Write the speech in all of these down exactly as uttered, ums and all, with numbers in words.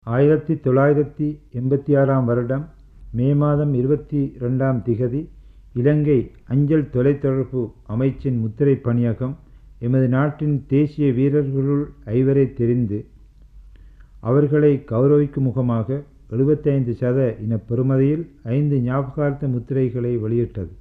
ஆயிரத்தி தொள்ளாயிரத்தி எண்பத்தி ஆறாம் வருடம் மே மாதம் இருபத்தி ரெண்டாம் திகதி இலங்கை அஞ்சல் தொலைத்தொடர்பு அமைச்சின் முத்திரை பணியகம் எமது நாட்டின் தேசிய வீரர்களுள் ஐவரை தெரிந்து அவர்களை கௌரவிக்கும் முகமாக எழுபத்தைந்து சத இன பெறுமதியில் ஐந்து ஞாபகார்த்த முத்திரைகளை வெளியிட்டது.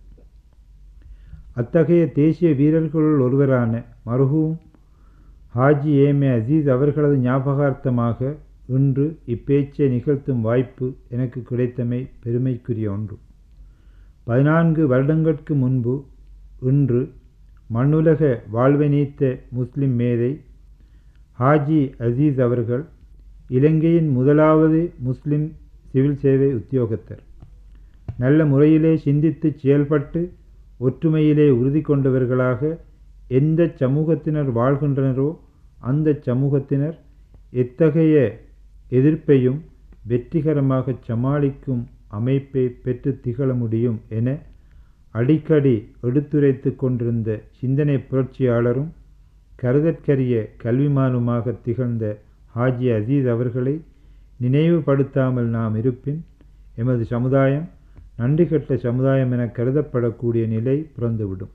அத்தகைய தேசிய வீரர்களுள் ஒருவரான மர்ஹூம் ஹாஜி ஏ.மே. அசீஸ் அவர்களது ஞாபகார்த்தமாக இன்று இப்பேச்சை நிகழ்த்தும் வாய்ப்பு எனக்கு கிடைத்தமை பெருமைக்குரிய ஒன்று. பதினான்கு வருடங்களுக்கு முன்பு இன்று மண்ணுலக வாழ்வை நீத்த முஸ்லிம் மேதை ஹாஜி அசீஸ் அவர்கள் இலங்கையின் முதலாவது முஸ்லிம் சிவில் சேவை உத்தியோகத்தர். நல்ல முறையிலே சிந்தித்து செயல்பட்டு ஒற்றுமையிலே உறுதி கொண்டவர்களாக எந்த சமூகத்தினர் வாழ்கின்றனரோ அந்த சமூகத்தினர் எத்தகைய எதிர்ப்பையும் வெற்றிகரமாக சமாளிக்கும் அமைப்பை பெற்று திகழ முடியும் என அடிக்கடி எடுத்துரைத்து கொண்டிருந்த சிந்தனை புரட்சியாளரும் கருதற்கரிய கல்விமானுமாக திகழ்ந்த ஹாஜி அசீஸ் அவர்களை நினைவுபடுத்தாமல் நாம் இருப்பின் எமது சமுதாயம் நன்றி கெட்ட சமுதாயம் என கருதப்படக்கூடிய நிலை பிறந்துவிடும்.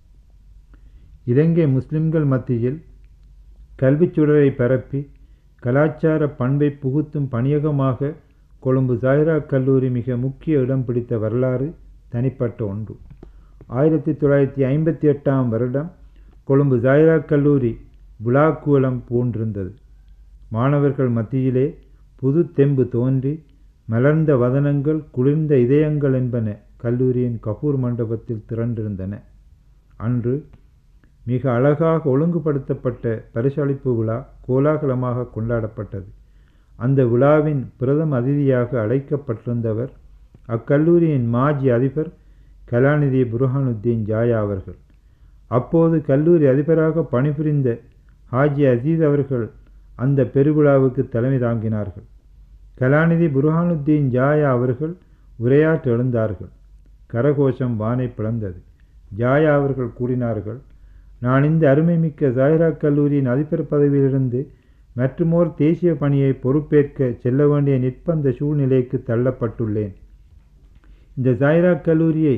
இலங்கை முஸ்லிம்கள் மத்தியில் கல்விச்சுடரை பரப்பி கலாச்சார பண்பை புகுத்தும் பணியகமாக கொழும்பு ஜாயிரா கல்லூரி மிக முக்கிய இடம் பிடித்த வரலாறு தனிப்பட்ட ஒன்று. ஆயிரத்தி தொள்ளாயிரத்தி ஐம்பத்தி எட்டாம் வருடம் கொழும்பு ஜாயிரா கல்லூரி விழாக்குவலம் பூண்டிருந்தது. மாணவர்கள் மத்தியிலே புது தெம்பு தோன்றி மலர்ந்த வதனங்கள் குளிர்ந்த இதயங்கள் என்பன கல்லூரியின் கபூர் மண்டபத்தில் திரண்டிருந்தன. அன்று மிக அழகாக ஒழுங்குபடுத்தப்பட்ட பரிசளிப்பு விழா கோலாகலமாக கொண்டாடப்பட்டது. அந்த விழாவின் பிரதம அதிதியாக அழைக்கப்பட்டிருந்தவர் அக்கல்லூரியின் மாஜி அதிபர் கலாநிதி புர்ஹானுத்தீன் ஜாயா அவர்கள். அப்போது கல்லூரி அதிபராக பணிபுரிந்த ஹாஜி அசீஸ் அவர்கள் அந்த பெருவிழாவுக்கு தலைமை தாங்கினார்கள். கலாநிதி புர்ஹானுத்தீன் ஜாயா அவர்கள் உரையாற்ற எழுந்தார்கள். கரகோஷம் வானை பிளந்தது. ஜாயா அவர்கள் கூறினார்கள், நான் இந்த அருமைமிக்க ஜாயிரா கல்லூரியின் அதிபர் பதவியிலிருந்து மற்றுமோர் தேசிய பணியை பொறுப்பேற்க செல்ல வேண்டிய நிர்பந்த சூழ்நிலைக்கு தள்ளப்பட்டுள்ளேன். இந்த ஜாயிரா கல்லூரியை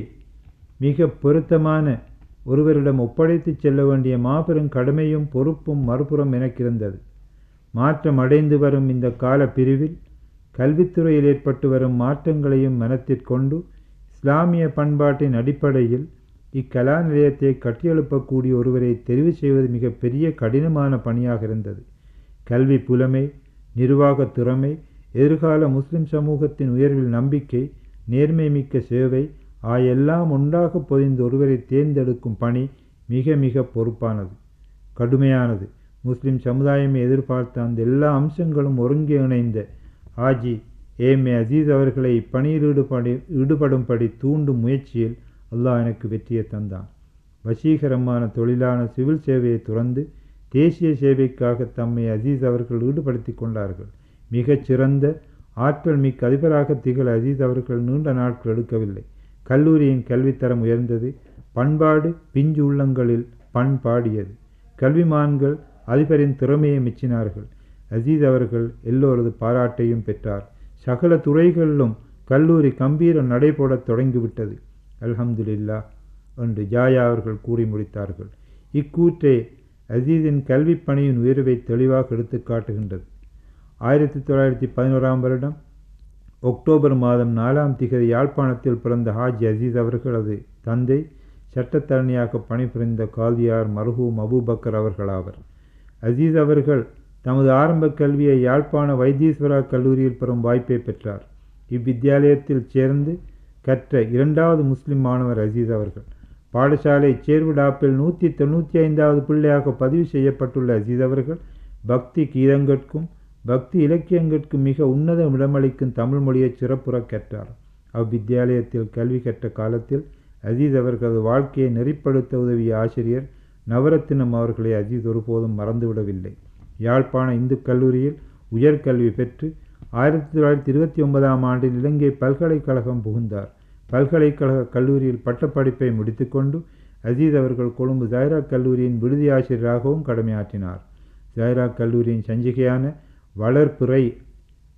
மிக பொருத்தமான ஒருவரிடம் ஒப்படைத்து செல்ல வேண்டிய மாபெரும் கடமையும் பொறுப்பும் மறுபுறம் எனக்கிருந்தது. மாற்றம் அடைந்து வரும் இந்த கால பிரிவில் கல்வித்துறையில் ஏற்பட்டு வரும் மாற்றங்களையும் மனத்திற்கொண்டு இஸ்லாமிய பண்பாட்டின் அடிப்படையில் இக்கலா நிலையத்தை கட்டியெழுப்பக்கூடிய ஒருவரை தெரிவு செய்வது மிக பெரிய கடினமான பணியாக இருந்தது. கல்வி புலமை, நிர்வாக திறமை, எதிர்கால முஸ்லிம் சமூகத்தின் உயர்வில் நம்பிக்கை, நேர்மை மிக்க சேவை ஆயெல்லாம் ஒன்றாக பொதிந்த ஒருவரை தேர்ந்தெடுக்கும் பணி மிக மிக பொறுப்பானது, கடுமையானது. முஸ்லிம் சமுதாயமே எதிர்பார்த்த அந்த எல்லா அம்சங்களும் ஒருங்கே இணைந்த ஹாஜி ஏ.மே. அசீஸ் அவர்களை இப்பணியில் ஈடுபடி ஈடுபடும்படி தூண்டும் முயற்சியில் அல்லாஹ் எனக்கு வெற்றியை தந்தான். வசீகரமான தொழிலான சிவில் சேவையை துறந்து தேசிய சேவைக்காக தம்மை அசீஸ் அவர்கள் ஈடுபடுத்தி கொண்டார்கள். மிகச் சிறந்த ஆற்றல் மிக்க அதிபராக திகழ அசீஸ் அவர்கள் நீண்ட நாட்கள் எடுக்கவில்லை. கல்லூரியின் கல்வித்தரம் உயர்ந்தது. பண்பாடு பிஞ்சு உள்ளங்களில் பண்பாடியது. கல்விமான்கள் அதிபரின் திறமையை மெச்சினார்கள். அசீஸ் அவர்கள் எல்லோரது பாராட்டையும் பெற்றார். சகல துறைகளிலும் கல்லூரி கம்பீர நடைபோடத் தொடங்கிவிட்டது. அல்ஹம்துலில்லாஹ் என்று ஜாயா அவர்கள் கூறி முடித்தார்கள். இக்கூற்றே அசீஸின் கல்வி பணியின் உயர்வை தெளிவாக எடுத்து காட்டுகின்றது. ஆயிரத்தி தொள்ளாயிரத்தி பதினோராம் வருடம் அக்டோபர் மாதம் நாலாம் திகதி யாழ்ப்பாணத்தில் பிறந்த ஹாஜி அசீஸ் அவர்களது தந்தை சட்டத்தரணியாக பணிபுரிந்த காதியார் மர்ஹூம் அபூபக்கர் அவர்களாவர். அசீஸ் அவர்கள் தமது ஆரம்ப கல்வியை யாழ்ப்பாண வைத்தீஸ்வரா கல்லூரியில் பெறும் வாய்ப்பை பெற்றார். இவ்வித்தியாலயத்தில் சேர்ந்து கற்ற இரண்டாவது முஸ்லிம் மாணவர் அசீஸ் அவர்கள். பாடசாலை சேர்விடாப்பில் நூற்றி தொண்ணூற்றி ஐந்தாவது பிள்ளையாக பதிவு செய்யப்பட்டுள்ள அசீஸ் அவர்கள் பக்தி கீதங்கட்கும் பக்தி இலக்கியங்கட்கும் மிக உன்னத இடமளிக்கும் தமிழ் மொழியை சிறப்புற கற்றார். அவ்வித்தியாலயத்தில் கல்வி கற்ற காலத்தில் அசீஸ் அவர்களது வாழ்க்கையை நெறிப்படுத்த உதவிய ஆசிரியர் நவரத்தினம் அவர்களை அசீஸ் ஒருபோதும் மறந்துவிடவில்லை. யாழ்ப்பாண இந்து கல்லூரியில் உயர்கல்வி பெற்று ஆயிரத்தி தொள்ளாயிரத்தி இருபத்தி ஒன்பதாம் ஆண்டில் இலங்கை பல்கலைக்கழகம் புகுந்தார். பல்கலைக்கழக கல்லூரியில் பட்டப்படிப்பை முடித்துக்கொண்டு அசீஸ் அவர்கள் கொழும்பு ஜாயிரா கல்லூரியின் விடுதி ஆசிரியராகவும் கடமையாற்றினார். ஜாயிரா கல்லூரியின் சஞ்சிகையான வளர்பிறை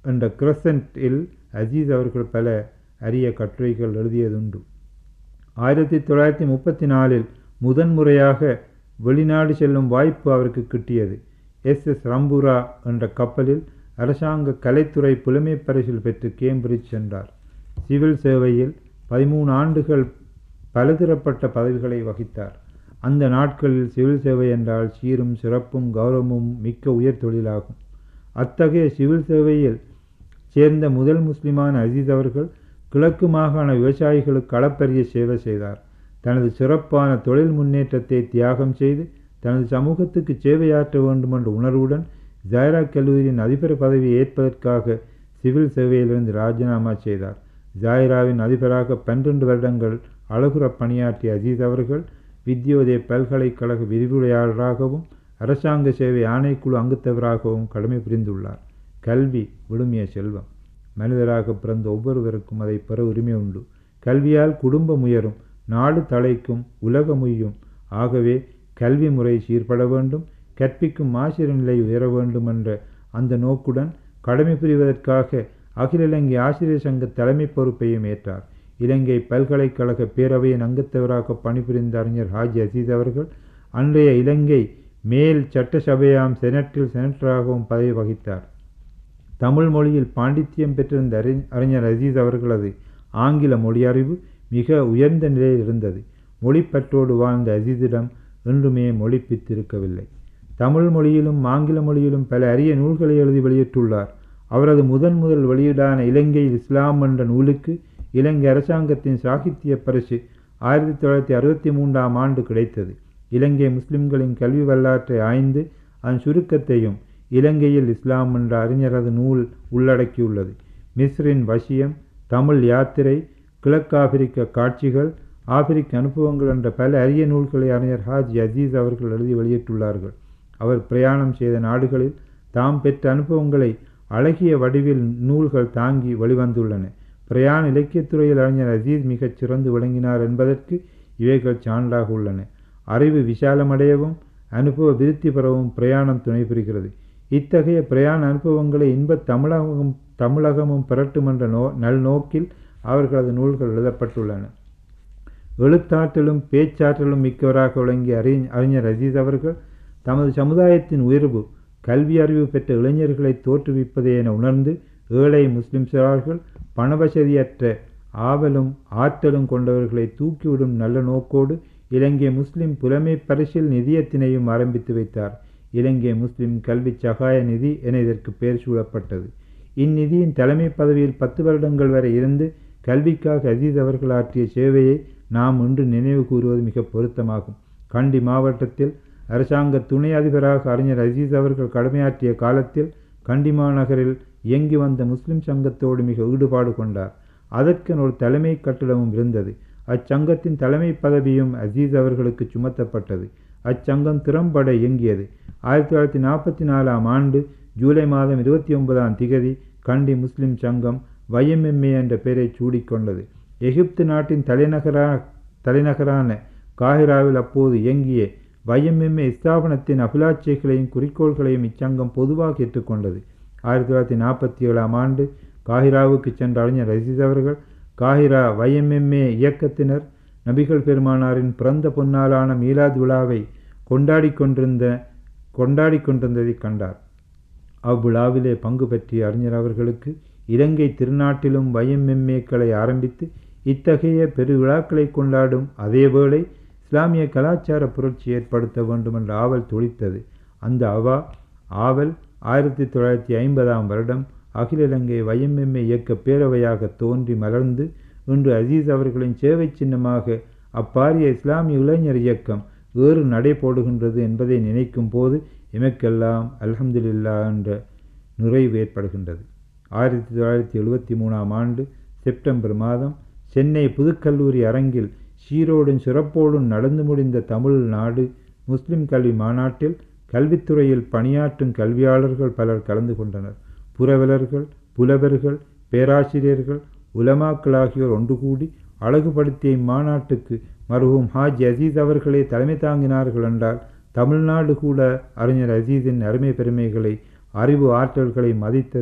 என்ற கிரசன்ட்டில் அஜீஸ் அவர்கள் பல அரிய கட்டுரைகள் எழுதியதுண்டு. ஆயிரத்தி தொள்ளாயிரத்தி முப்பத்தி நாலில் முதன்முறையாக வெளிநாடு செல்லும் வாய்ப்பு அவருக்கு கிட்டியது. எஸ் எஸ் ரம்புரா என்ற கப்பலில் அரசாங்க கலைத்துறை புலமை பரிசில் பெற்று கேம்பிரிட்ஜ் சென்றார். சிவில் சேவையில் பதிமூணு ஆண்டுகள் பலதரப்பட்ட பதவிகளை வகித்தார். அந்த நாட்களில் சிவில் சேவை என்றால் சீரும் சிறப்பும் கௌரவமும் மிக்க உயர் தொழிலாகும். அத்தகைய சிவில் சேவையில் சேர்ந்த முதல் முஸ்லிமான அஜீஸ் அவர்கள் கிழக்கு மாகாண விவசாயிகளுக்கு அளப்பரிய சேவை செய்தார். தனது சிறப்பான தொழில் முன்னேற்றத்தை தியாகம் செய்து தனது சமூகத்துக்கு சேவையாற்ற வேண்டும் என்ற உணர்வுடன் ஜாயரா கல்லூரியின் அதிபர் பதவியை ஏற்பதற்காக சிவில் சேவையிலிருந்து ராஜினாமா செய்தார். ஜாயராவின் அதிபராக பன்னிரண்டு வருடங்கள் அழகுற பணியாற்றிய அஜீஸ் அவர்கள் வித்யோதய பல்கலைக்கழக விரிவுரையாளராகவும் அரசாங்க சேவை ஆணைக்குழு அங்கத்தவராகவும் கடமை புரிந்துள்ளார். கல்வி விழுமிய செல்வம். மனிதராக பிறந்த ஒவ்வொருவருக்கும் அதை பெற உரிமை உண்டு. கல்வியால் குடும்பம் உயரும், நாடு தழைக்கும், உலகம் உய்யும். ஆகவே கல்வி முறை சீர்பட வேண்டும், கற்பிக்கும் ஆசிரியர் நிலை உயர வேண்டும் என்ற அந்த நோக்குடன் கடமை புரிவதற்காக அகில இலங்கை ஆசிரியர் சங்க தலைமை பொறுப்பையும் ஏற்றார். இலங்கை பல்கலைக்கழக பேரவையின் அங்கத்தவராக பணிபுரிந்த அறிஞர் ஹாஜி அசீஸ் அவர்கள் அன்றைய இலங்கை மேல் சட்டசபையாம் செனட்டில் செனட்டராகவும் பதவி வகித்தார். தமிழ் மொழியில் பாண்டித்தியம் பெற்றிருந்த அறி அறிஞர் அசீஸ் அவர்களது ஆங்கில மொழி அறிவு மிக உயர்ந்த நிலையில் இருந்தது. மொழிப்பற்றோடு வாழ்ந்த அசீஸிடம் என்றுமே மொழிப்பித்திருக்கவில்லை. தமிழ் மொழியிலும் ஆங்கில மொழியிலும் பல அரிய நூல்களை எழுதி வெளியிட்டுள்ளார். அவரது முதன் முதல் வெளியீடான இலங்கையில் இஸ்லாம் என்ற நூலுக்கு இலங்கை அரசாங்கத்தின் சாகித்திய பரிசு ஆயிரத்தி தொள்ளாயிரத்தி அறுபத்தி மூன்றாம் ஆண்டு கிடைத்தது. இலங்கை முஸ்லிம்களின் கல்வி வரலாற்றை ஆய்ந்து அதன் சுருக்கத்தையும் இலங்கையில் இஸ்லாம் என்ற அறிஞரது நூல் உள்ளடக்கியுள்ளது. மிஸ்ரின் வசியம், தமிழ் யாத்திரை, கிழக்காப்பிரிக்க காட்சிகள், ஆப்பிரிக்க அனுபவங்கள் என்ற பல அரிய நூல்களை அறிஞர் ஹாஜி அசீஸ் அவர்கள் எழுதி வெளியிட்டுள்ளார்கள். அவர் பிரயாணம் செய்த நாடுகளில் தாம் பெற்ற அனுபவங்களை அழகிய வடிவில் நூல்கள் தாங்கி வெளிவந்துள்ளன. பிரயாண இலக்கியத்துறையில் அறிஞர் அசீஸ் மிகச் சிறந்து விளங்கினார் என்பதற்கு இவைகள் சான்றாக உள்ளன. அறிவு விசாலமடையவும் அனுபவ விருத்தி பெறவும் பிரயாணம் துணை புரிகிறது. இத்தகைய பிரயாண அனுபவங்களை இன்பத் தமிழகம் தமிழகமும் பெறட்டும் என்ற நோ நல்நோக்கில் அவர்களது நூல்கள் எழுதப்பட்டுள்ளன. எழுத்தாற்றலும் பேச்சாற்றலும் மிக்கவராக விளங்கிய அறி அறிஞர் அசீஸ் அவர்கள் தமது சமுதாயத்தின் உயர்வு கல்வி அறிவு பெற்ற இளைஞர்களை தோற்றுவிப்பதே என உணர்ந்து ஏழை முஸ்லிம் சிறார்கள் பணவசதியற்ற ஆவலும் ஆற்றலும் கொண்டவர்களை தூக்கிவிடும் நல்ல நோக்கோடு இலங்கை முஸ்லிம் புலமை பரிசில் நிதியத்தினையும் ஆரம்பித்து வைத்தார். இலங்கை முஸ்லிம் கல்வி சகாய நிதி என இதற்கு பெயர் சூழப்பட்டது. இந்நிதியின் தலைமை பதவியில் பத்து வருடங்கள் வரை இருந்து கல்விக்காக அசீஸ் அவர்கள் ஆற்றிய சேவையை நாம் இன்று நினைவு கூறுவது மிக பொருத்தமாகும். கண்டி மாவட்டத்தில் அரசாங்க துணை அதிபராக அறிஞர் அசீஸ் அவர்கள் கடமையாற்றிய காலத்தில் கண்டி மாநகரில் இயங்கி வந்த முஸ்லிம் சங்கத்தோடு மிக ஈடுபாடு கொண்டார். அதற்கென ஒரு தலைமை கட்டிடமும் இருந்தது. அச்சங்கத்தின் தலைமை பதவியும் அசீஸ் அவர்களுக்கு சுமத்தப்பட்டது. அச்சங்கம் திறம்பட இயங்கியது. ஆயிரத்தி தொள்ளாயிரத்தி நாற்பத்தி நாலாம் ஆண்டு ஜூலை மாதம் இருபத்தி ஒன்பதாம் திகதி கண்டி முஸ்லிம் சங்கம் வைஎம்எம்ஏ என்ற பெயரை சூடிக்கொண்டது. எகிப்து நாட்டின் தலைநகரா தலைநகரான காஹிராவில் அப்போது இயங்கிய வைஎம்எம்ஏ ஸ்தாபனத்தின் அபிலாட்சிகளையும் குறிக்கோள்களையும் இச்சங்கம் பொதுவாக ஏற்றுக்கொண்டது. ஆயிரத்தி தொள்ளாயிரத்தி நாற்பத்தி ஏழாம் ஆண்டு காஹிராவுக்கு சென்ற அறிஞர் அசீஸ் அவர்கள் காஹிரா வைஎம்எம்ஏ இயக்கத்தினர் நபிகள் பெருமானாரின் பிறந்த பொன்னாளான மீலாத் விழாவை கொண்டாடி கொண்டிருந்த கொண்டாடி கொண்டிருந்ததை கண்டார். அவ்விழாவிலே பங்கு பற்றிய அறிஞர் அவர்களுக்கு இலங்கை திருநாட்டிலும் வைஎம்எம்ஏக்களை ஆரம்பித்து இத்தகைய பெரு விழாக்களை கொண்டாடும் அதேவேளை இஸ்லாமிய கலாச்சார புரட்சி ஏற்படுத்த வேண்டும் என்ற ஆவல் துளித்தது. அந்த அவா ஆவல் ஆயிரத்தி தொள்ளாயிரத்தி ஐம்பதாம் வருடம் அகில இலங்கை வைஎம்எம்ஏ இயக்க பேரவையாக தோன்றி மலர்ந்து இன்று அசீஸ் அவர்களின் சேவை சின்னமாக அப்பாரிய இஸ்லாமிய இளைஞர் இயக்கம் வேறு நடை போடுகின்றது என்பதை நினைக்கும் போது எமக்கெல்லாம் அல்ஹம்துலில்லா என்ற நிறைவு ஏற்படுகின்றது. ஆயிரத்தி தொள்ளாயிரத்தி எழுபத்தி மூணாம் ஆண்டு செப்டம்பர் மாதம் சென்னை புதுக்கல்லூரி அரங்கில் சீரோடும் சிறப்போடும் நடந்து முடிந்த தமிழ்நாடு முஸ்லிம் கல்வி மாநாட்டில் கல்வித்துறையில் பணியாற்றும் கல்வியாளர்கள் பலர் கலந்து கொண்டனர். புரவலர்கள், புலவர்கள், பேராசிரியர்கள், உலமாக்கள் ஆகியோர் ஒன்று கூடி அழகுபடுத்திய இம்மாநாட்டுக்கு மருகும் ஹாஜி அசீஸ் அவர்களே தலைமை தாங்கினார்கள் என்றால் தமிழ்நாடு கூட அறிஞர் அசீஸின் அருமை பெருமைகளை அறிவு ஆற்றல்களை மதித்தது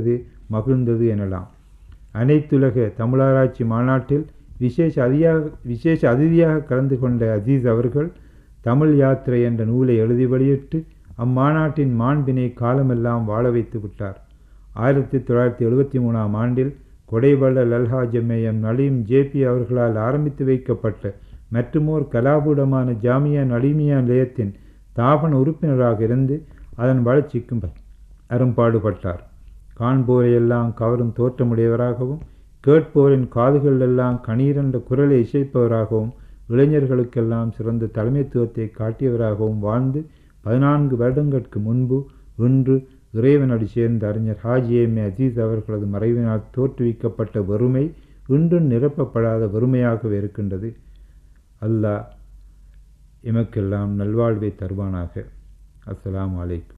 மகிழ்ந்தது எனலாம். அனைத்துலக தமிழாராய்ச்சி மாநாட்டில் விசேஷ அதியாக விசேஷ அதிதியாக கலந்து கொண்ட அசீஸ் அவர்கள் தமிழ் யாத்திரை என்ற நூலை எழுதி வெளியிட்டு அம்மாநாட்டின் மாண்பினை காலமெல்லாம் வாழ வைத்து விட்டார். ஆயிரத்தி தொள்ளாயிரத்தி எழுபத்தி மூணாம் ஆண்டில் கொடைவள்ள லல்ஹாஜம்மையம் நலீம் ஜேபி அவர்களால் ஆரம்பித்து வைக்கப்பட்ட மற்றுமோர் கலாபூடமான ஜாமியா நலீமியா நிலையத்தின் தாபன உறுப்பினராக இருந்து அதன் வளர்ச்சிக்கும் அரும்பாடுபட்டார். காண்போரையெல்லாம் கவரும் தோற்றமுடையவராகவும் கேட்போரின் காதுகளெல்லாம் கணீரென்ற குரலை இசைப்பவராகவும் இளைஞர்களுக்கெல்லாம் சிறந்த தலைமைத்துவத்தை காட்டியவராகவும் வாழ்ந்து பதினான்கு வருடங்களுக்கு முன்பு இன்று இறைவனடி சேர்ந்த அறிஞர் ஹாஜி எம் ஏ அசீஸ் அவர்களது மறைவினால் தோற்றுவிக்கப்பட்ட வெறுமை இன்றும் நிரப்பப்படாத வெறுமையாகவே இருக்கின்றது. அல்லாஹ் எமக்கெல்லாம் நல்வாழ்வை தருவானாக. அஸ்ஸலாமு அலைக்கும்.